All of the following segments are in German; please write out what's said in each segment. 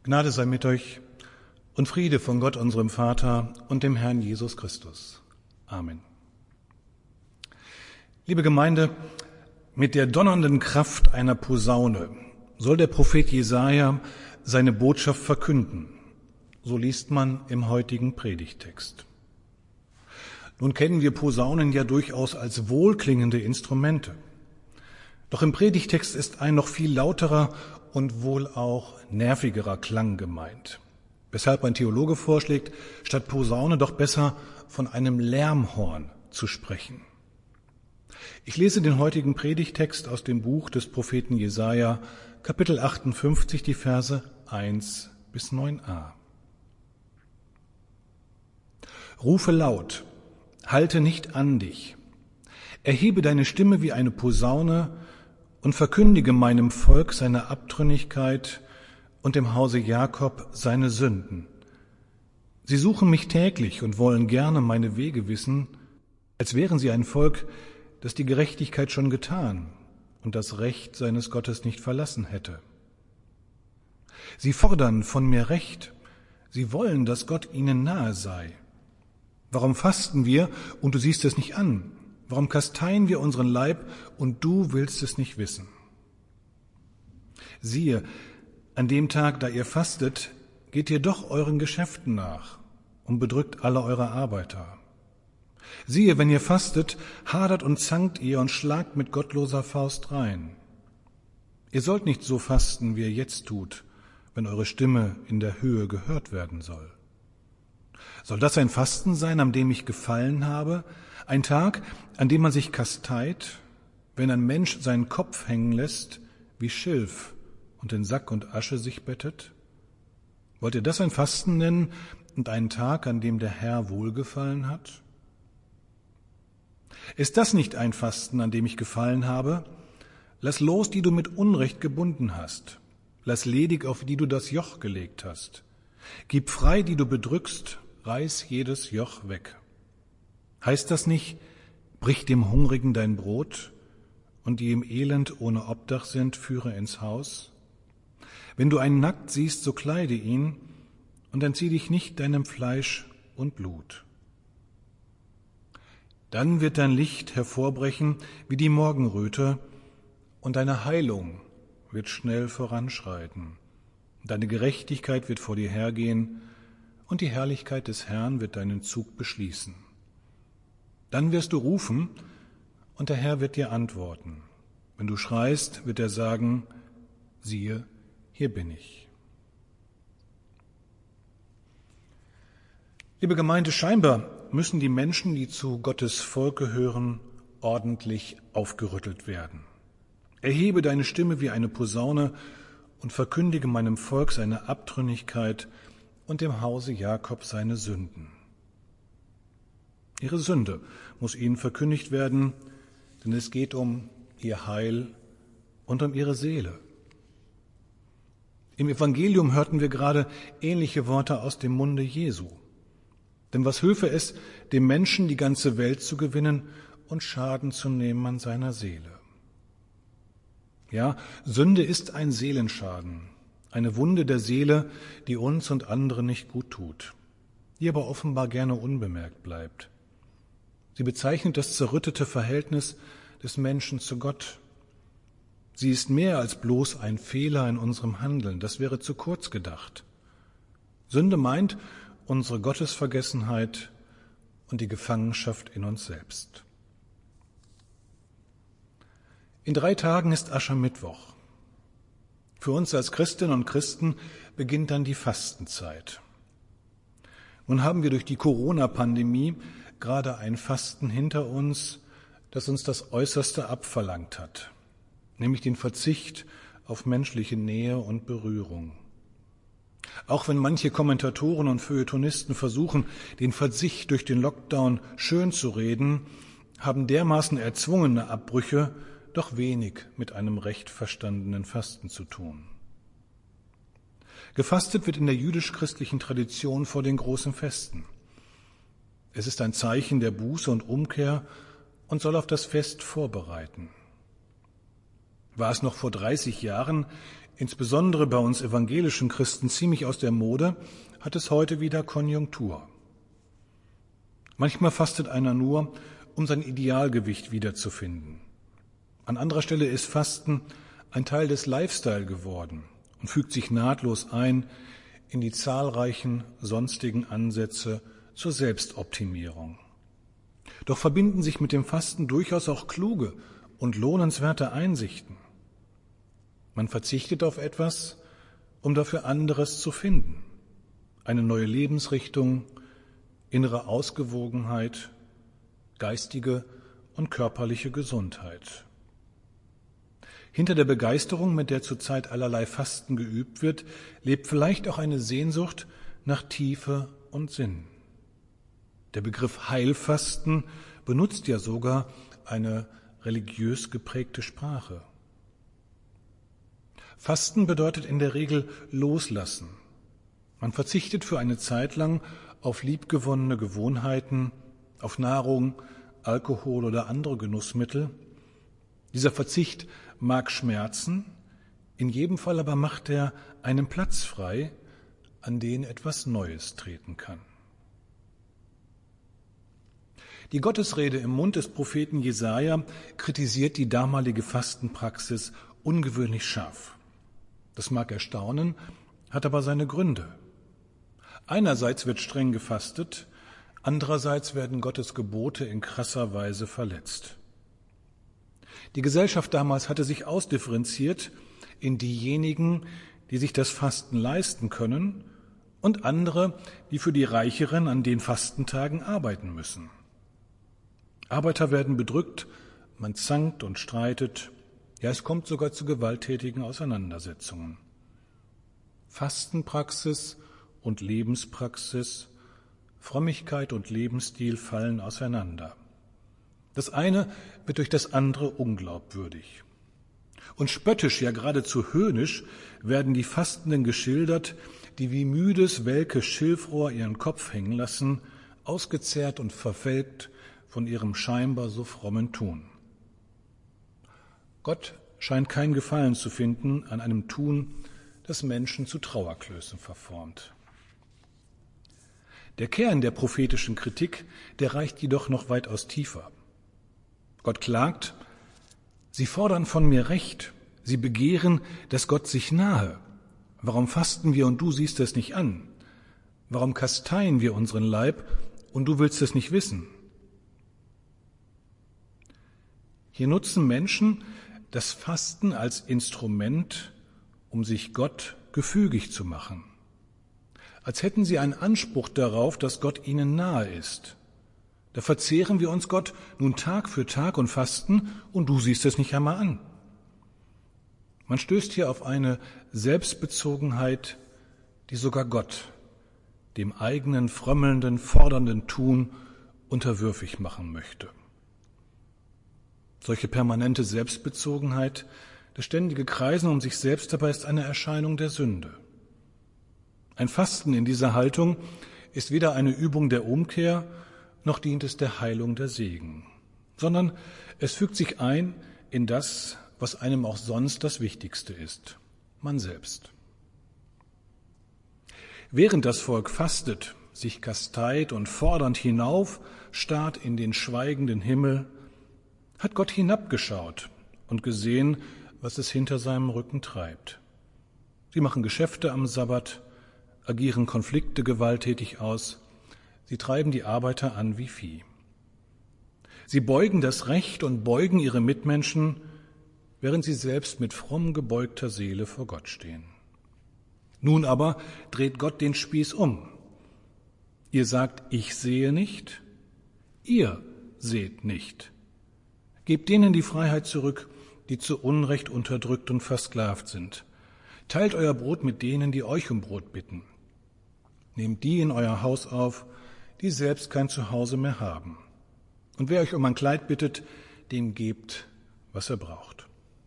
Gnade sei mit euch und Friede von Gott, unserem Vater und dem Herrn Jesus Christus. Amen. Liebe Gemeinde, mit der donnernden Kraft einer Posaune soll der Prophet Jesaja seine Botschaft verkünden. So liest man im heutigen Predigttext. Nun kennen wir Posaunen ja durchaus als wohlklingende Instrumente. Doch im Predigtext ist ein noch viel lauterer und wohl auch nervigerer Klang gemeint. Weshalb ein Theologe vorschlägt, statt Posaune doch besser von einem Lärmhorn zu sprechen. Ich lese den heutigen Predigtext aus dem Buch des Propheten Jesaja, Kapitel 58, die Verse 1 bis 9a. Rufe laut, halte nicht an dich. Erhebe deine Stimme wie eine Posaune und verkündige meinem Volk seine Abtrünnigkeit und dem Hause Jakob seine Sünden. Sie suchen mich täglich und wollen gerne meine Wege wissen, als wären sie ein Volk, das die Gerechtigkeit schon getan und das Recht seines Gottes nicht verlassen hätte. Sie fordern von mir Recht, sie wollen, dass Gott ihnen nahe sei. Warum fasten wir und du siehst es nicht an? Warum kasteien wir unseren Leib und du willst es nicht wissen? Siehe, an dem Tag, da ihr fastet, geht ihr doch euren Geschäften nach und bedrückt alle eure Arbeiter. Siehe, wenn ihr fastet, hadert und zankt ihr und schlagt mit gottloser Faust rein. Ihr sollt nicht so fasten, wie ihr jetzt tut, wenn eure Stimme in der Höhe gehört werden soll. Soll das ein Fasten sein, an dem ich gefallen habe? Ein Tag, an dem man sich kasteit, wenn ein Mensch seinen Kopf hängen lässt, wie Schilf, und in Sack und Asche sich bettet? Wollt ihr das ein Fasten nennen und einen Tag, an dem der Herr wohlgefallen hat? Ist das nicht ein Fasten, an dem ich gefallen habe? Lass los, die du mit Unrecht gebunden hast. Lass ledig, auf die du das Joch gelegt hast. Gib frei, die du bedrückst, reiß jedes Joch weg. Heißt das nicht, brich dem Hungrigen dein Brot und die im Elend ohne Obdach sind, führe ins Haus? Wenn du einen nackt siehst, so kleide ihn und entzieh dich nicht deinem Fleisch und Blut. Dann wird dein Licht hervorbrechen wie die Morgenröte und deine Heilung wird schnell voranschreiten. Deine Gerechtigkeit wird vor dir hergehen und die Herrlichkeit des Herrn wird deinen Zug beschließen. Dann wirst du rufen und der Herr wird dir antworten. Wenn du schreist, wird er sagen, siehe, hier bin ich. Liebe Gemeinde, scheinbar müssen die Menschen, die zu Gottes Volk gehören, ordentlich aufgerüttelt werden. Erhebe deine Stimme wie eine Posaune und verkündige meinem Volk seine Abtrünnigkeit und dem Hause Jakob seine Sünden. Ihre Sünde muss ihnen verkündigt werden, denn es geht um ihr Heil und um ihre Seele. Im Evangelium hörten wir gerade ähnliche Worte aus dem Munde Jesu. Denn was hülfe es, dem Menschen die ganze Welt zu gewinnen und Schaden zu nehmen an seiner Seele? Ja, Sünde ist ein Seelenschaden, eine Wunde der Seele, die uns und anderen nicht gut tut, die aber offenbar gerne unbemerkt bleibt. Sie bezeichnet das zerrüttete Verhältnis des Menschen zu Gott. Sie ist mehr als bloß ein Fehler in unserem Handeln, das wäre zu kurz gedacht. Sünde meint unsere Gottesvergessenheit und die Gefangenschaft in uns selbst. In 3 Tagen ist Aschermittwoch. Für uns als Christinnen und Christen beginnt dann die Fastenzeit. Nun haben wir durch die Corona-Pandemie gerade ein Fasten hinter uns, das uns das Äußerste abverlangt hat, nämlich den Verzicht auf menschliche Nähe und Berührung. Auch wenn manche Kommentatoren und Feuilletonisten versuchen, den Verzicht durch den Lockdown schön zu reden, haben dermaßen erzwungene Abbrüche doch wenig mit einem recht verstandenen Fasten zu tun. Gefastet wird in der jüdisch-christlichen Tradition vor den großen Festen. Es ist ein Zeichen der Buße und Umkehr und soll auf das Fest vorbereiten. War es noch vor 30 Jahren insbesondere bei uns evangelischen Christen, ziemlich aus der Mode, hat es heute wieder Konjunktur. Manchmal fastet einer nur, um sein Idealgewicht wiederzufinden. An anderer Stelle ist Fasten ein Teil des Lifestyle geworden und fügt sich nahtlos ein in die zahlreichen sonstigen Ansätze zur Selbstoptimierung. Doch verbinden sich mit dem Fasten durchaus auch kluge und lohnenswerte Einsichten. Man verzichtet auf etwas, um dafür anderes zu finden. Eine neue Lebensrichtung, innere Ausgewogenheit, geistige und körperliche Gesundheit. Hinter der Begeisterung, mit der zurzeit allerlei Fasten geübt wird, lebt vielleicht auch eine Sehnsucht nach Tiefe und Sinn. Der Begriff Heilfasten benutzt ja sogar eine religiös geprägte Sprache. Fasten bedeutet in der Regel loslassen. Man verzichtet für eine Zeit lang auf liebgewonnene Gewohnheiten, auf Nahrung, Alkohol oder andere Genussmittel. Dieser Verzicht mag schmerzen, in jedem Fall aber macht er einen Platz frei, an den etwas Neues treten kann. Die Gottesrede im Mund des Propheten Jesaja kritisiert die damalige Fastenpraxis ungewöhnlich scharf. Das mag erstaunen, hat aber seine Gründe. Einerseits wird streng gefastet, andererseits werden Gottes Gebote in krasser Weise verletzt. Die Gesellschaft damals hatte sich ausdifferenziert in diejenigen, die sich das Fasten leisten können, und andere, die für die Reicheren an den Fastentagen arbeiten müssen. Arbeiter werden bedrückt, man zankt und streitet, ja, es kommt sogar zu gewalttätigen Auseinandersetzungen. Fastenpraxis und Lebenspraxis, Frömmigkeit und Lebensstil fallen auseinander. Das eine wird durch das andere unglaubwürdig. Und spöttisch, ja geradezu höhnisch, werden die Fastenden geschildert, die wie müdes, welkes Schilfrohr ihren Kopf hängen lassen, ausgezehrt und verwelkt von ihrem scheinbar so frommen Tun. Gott scheint kein Gefallen zu finden an einem Tun, das Menschen zu Trauerklößen verformt. Der Kern der prophetischen Kritik, der reicht jedoch noch weitaus tiefer. Gott klagt, sie fordern von mir Recht, sie begehren, dass Gott sich nahe. Warum fasten wir und du siehst es nicht an? Warum kasteien wir unseren Leib und du willst es nicht wissen? Hier nutzen Menschen das Fasten als Instrument, um sich Gott gefügig zu machen. Als hätten sie einen Anspruch darauf, dass Gott ihnen nahe ist. Da verzehren wir uns Gott nun Tag für Tag und fasten und du siehst es nicht einmal an. Man stößt hier auf eine Selbstbezogenheit, die sogar Gott dem eigenen frömmelnden, fordernden Tun unterwürfig machen möchte. Solche permanente Selbstbezogenheit, das ständige Kreisen um sich selbst dabei ist eine Erscheinung der Sünde. Ein Fasten in dieser Haltung ist weder eine Übung der Umkehr, noch dient es der Heilung der Segen, sondern es fügt sich ein in das, was einem auch sonst das Wichtigste ist, man selbst. Während das Volk fastet, sich kasteit und fordernd hinauf starrt in den schweigenden Himmel, hat Gott hinabgeschaut und gesehen, was es hinter seinem Rücken treibt. Sie machen Geschäfte am Sabbat, agieren Konflikte gewalttätig aus, sie treiben die Arbeiter an wie Vieh. Sie beugen das Recht und beugen ihre Mitmenschen, während sie selbst mit fromm gebeugter Seele vor Gott stehen. Nun aber dreht Gott den Spieß um. Ihr sagt, ich sehe nicht, ihr seht nicht. Gebt denen die Freiheit zurück, die zu Unrecht unterdrückt und versklavt sind. Teilt euer Brot mit denen, die euch um Brot bitten. Nehmt die in euer Haus auf, die selbst kein Zuhause mehr haben. Und wer euch um ein Kleid bittet, dem gebt, was er braucht.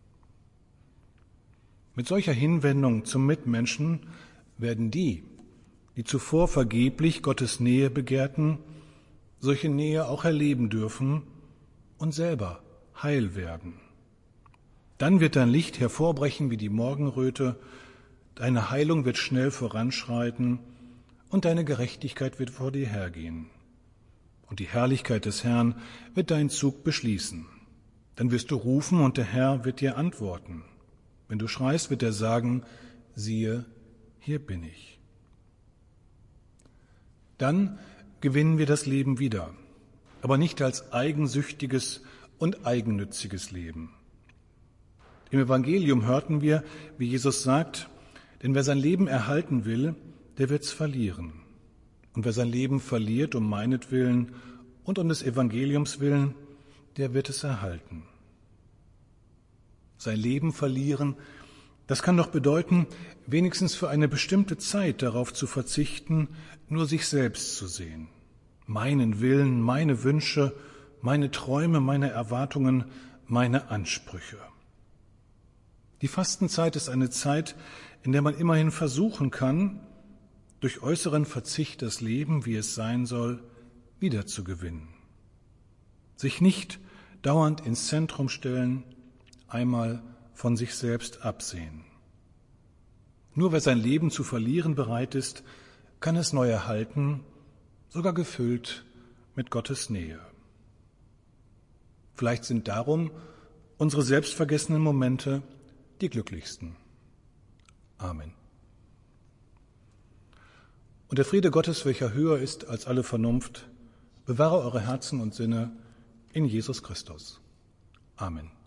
Mit solcher Hinwendung zum Mitmenschen werden die zuvor vergeblich Gottes Nähe begehrten, solche Nähe auch erleben dürfen und selber heil werden. Dann wird dein Licht hervorbrechen wie die Morgenröte, deine Heilung wird schnell voranschreiten und deine Gerechtigkeit wird vor dir hergehen. Und die Herrlichkeit des Herrn wird deinen Zug beschließen. Dann wirst du rufen und der Herr wird dir antworten. Wenn du schreist, wird er sagen, siehe, hier bin ich. Dann gewinnen wir das Leben wieder, aber nicht als eigensüchtiges und eigennütziges Leben. Im Evangelium hörten wir, wie Jesus sagt, denn wer sein Leben erhalten will, der wird's verlieren. Und wer sein Leben verliert um meinetwillen und um des Evangeliums willen, der wird es erhalten. Sein Leben verlieren, das kann doch bedeuten, wenigstens für eine bestimmte Zeit darauf zu verzichten, nur sich selbst zu sehen. Meinen Willen, meine Wünsche, meine Träume, meine Erwartungen, meine Ansprüche. Die Fastenzeit ist eine Zeit, in der man immerhin versuchen kann, durch äußeren Verzicht das Leben, wie es sein soll, wiederzugewinnen. Sich nicht dauernd ins Zentrum stellen, einmal von sich selbst absehen. Nur wer sein Leben zu verlieren bereit ist, kann es neu erhalten, sogar gefüllt mit Gottes Nähe. Vielleicht sind darum unsere selbstvergessenen Momente die glücklichsten. Amen. Und der Friede Gottes, welcher höher ist als alle Vernunft, bewahre eure Herzen und Sinne in Jesus Christus. Amen.